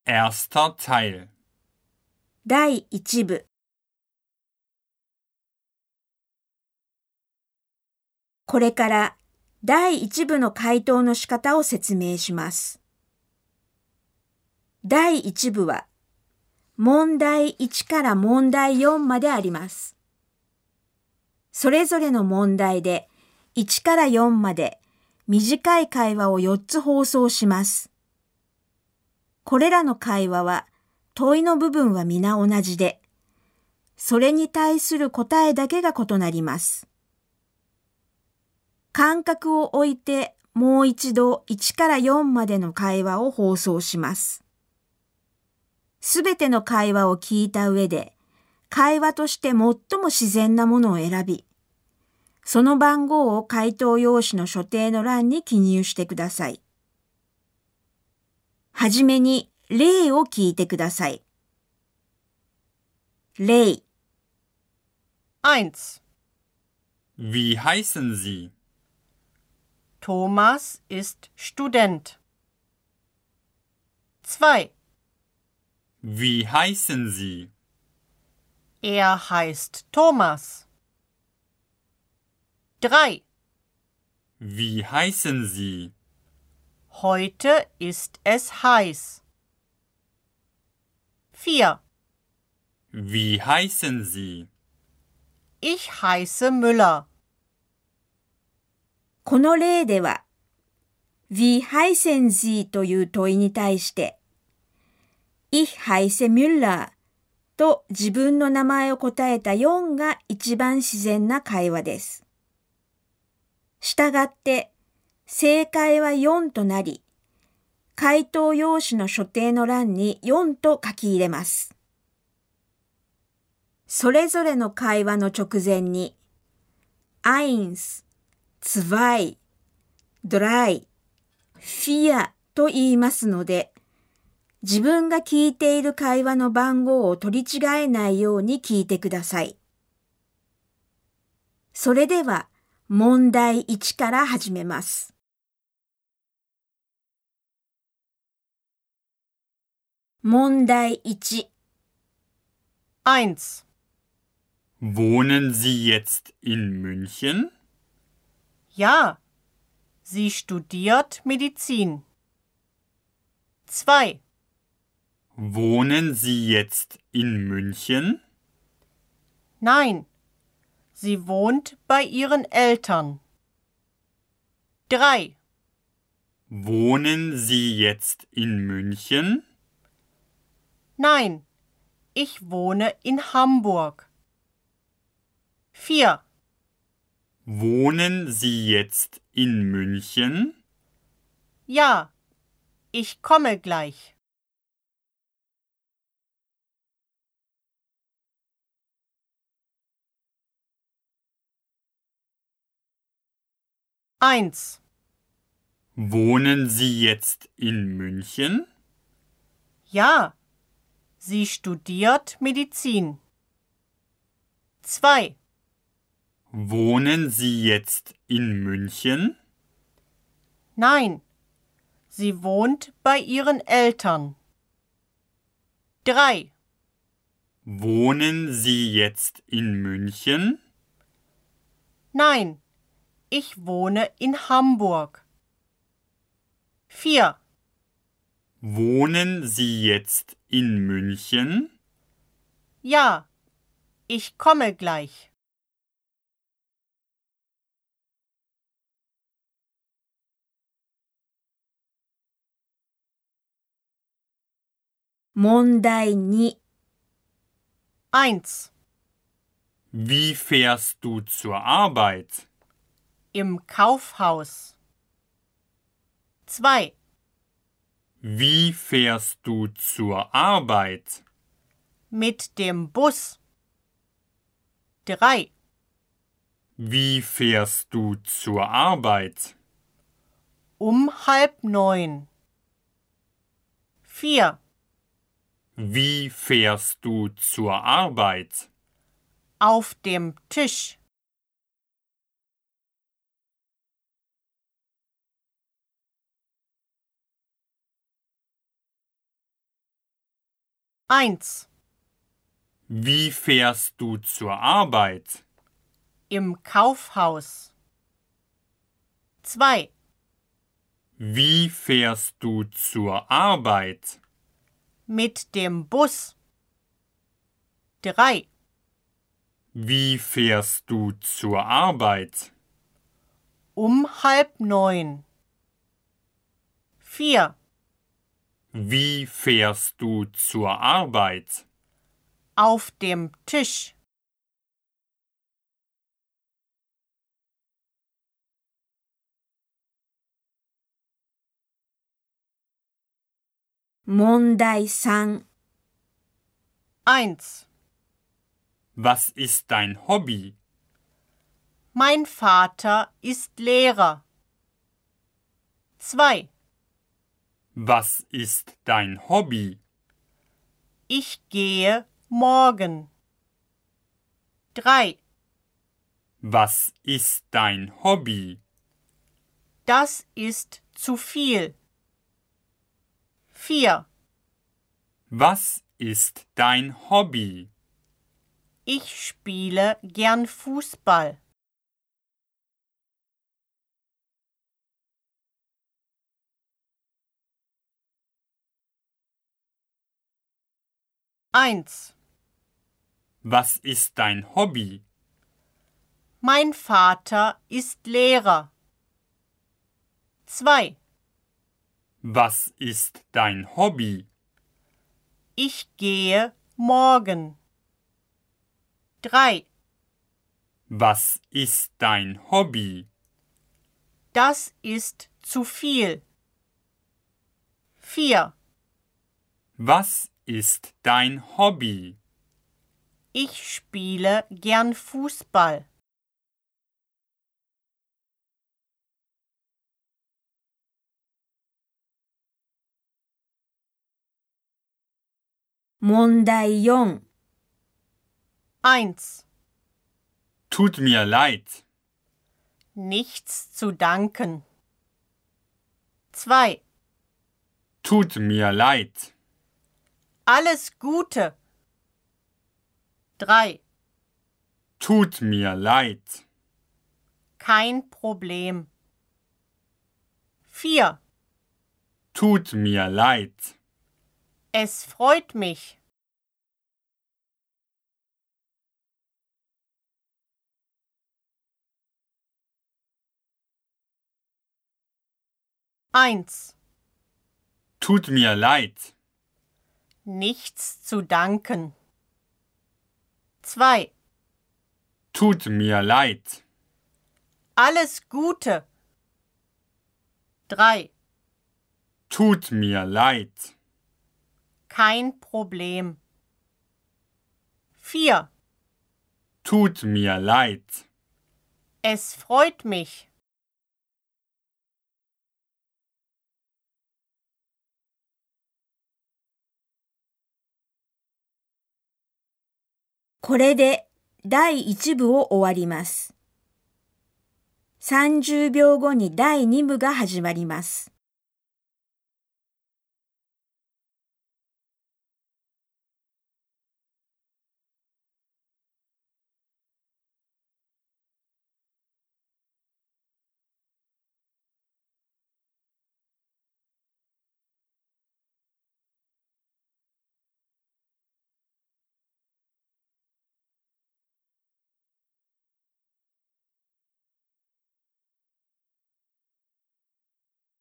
Erster Teil. 第1部。これから第1部の回答の仕方を説明します。第1部は問題1から問題4まであります。それぞれの問題で1から4まで短い会話を4つ放送します。これらの会話は問いの部分は皆同じで、それに対する答えだけが異なります。間隔を置いてもう一度1から4までの会話を放送します。すべての会話を聞いた上で、会話として最も自然なものを選び、その番号を回答用紙の所定の欄に記入してください。はじめに例を聞いてください。例 1. Wie heißen Sie? Thomas ist Student. 2. Wie heißen Sie? Er heißt Thomas. 3. Wie heißen Sie? Heute ist es heiß. 4. Wie heißen Sie? Ich heiße Müller. この例では、Wie heißen Sie という問いに対して、Ich heiße Müller と自分の名前を答えた4が一番自然な会話です。したがって、正解は4となり、回答用紙の所定の欄に4と書き入れます。それぞれの会話の直前に、eins、zwei、drei、vier と言いますので、自分が聞いている会話の番号を取り違えないように聞いてください。それでは、問題1から始めます。問題1。 1. Wohnen Sie jetzt in München? Ja, sie studiert Medizin. 2. Wohnen Sie jetzt in München? Nein, sie wohnt bei ihren Eltern. 3. Wohnen Sie jetzt in München? Nein, ich wohne in Hamburg. 4. Wohnen Sie jetzt in München? Ja, ich komme gleich. Eins. Wohnen Sie jetzt in München? Ja, sie studiert Medizin. 2. Wohnen Sie jetzt in München? Nein, sie wohnt bei ihren Eltern. 3. Wohnen Sie jetzt in München? Nein, ich wohne in Hamburg. 4. Wohnen Sie jetzt in München? Ja, ich komme gleich. Mondai 2。 1. Wie fährst du zur Arbeit? Im Kaufhaus. 2. Wie fährst du zur Arbeit? Mit dem Bus. 3. Wie fährst du zur Arbeit? Um 8:30. 4. Wie fährst du zur Arbeit? Auf dem Tisch. 1. Wie fährst du zur Arbeit? Im Kaufhaus. 2. Wie fährst du zur Arbeit? Mit dem Bus. 3. Wie fährst du zur Arbeit? Um 8:30. 4. Wie fährst du zur Arbeit? Auf dem Tisch. Mondai 3. 1. Was ist dein Hobby? Mein Vater ist Lehrer. 2. Was ist dein Hobby? Ich gehe morgen. 3. Was ist dein Hobby? Das ist zu viel. 4. Was ist dein Hobby? Ich spiele gern Fußball. Eins. Was ist dein Hobby? Mein Vater ist Lehrer. 2. Was ist dein Hobby? Ich gehe morgen. 3. Was ist dein Hobby? Das ist zu viel. 4. Was ist dein Hobby? Ich spiele gern Fußball. Mondai 4. 1. Tut mir leid. Nichts zu danken. 2. Tut mir leid. Alles Gute. 3. Tut mir leid. Kein Problem. 4. Tut mir leid. Es freut mich. Eins. Tut mir leid. Nichts zu danken. 2. Tut mir leid. Alles Gute. 3. Tut mir leid. Kein Problem. 4. Tut mir leid. Es freut mich. これで第1部を終わります。30秒後に第2部が始まります。